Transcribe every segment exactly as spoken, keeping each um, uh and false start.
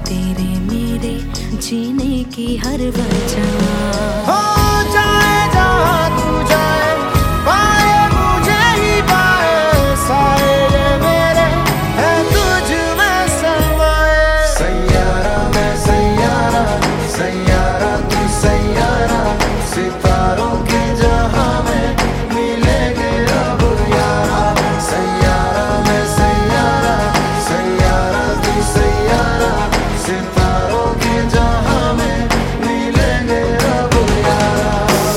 तेरे मेरे जीने की हर वजह हो जाए जहाँ तू जाए, पाए मुझे ही पाए, साए ये मेरे है तुझ में समाए। सैयारा मैं सैयारा, सैयारा तू सैयारा, सितारों के जहां में मिलेंगे अब यारा। सैयारा मैं सैयारा, सैयारा तू सैयारा, सितारों के जहां में मिलेंगे अब यारा।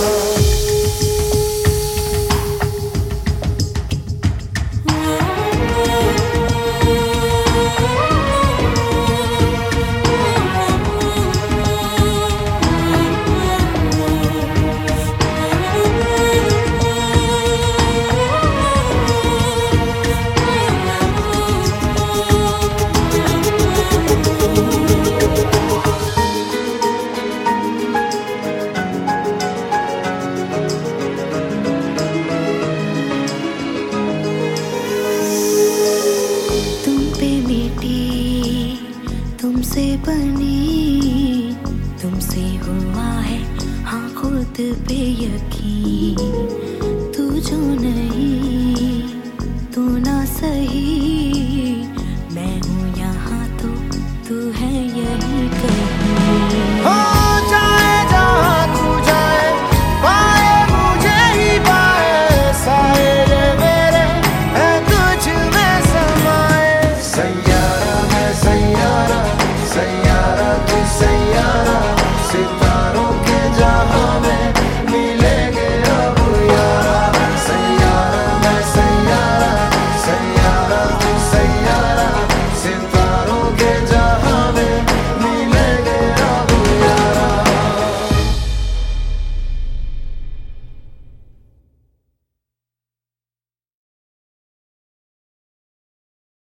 तुमसे बनी, तुमसे हुआ है हाँ खुद पे यकीन।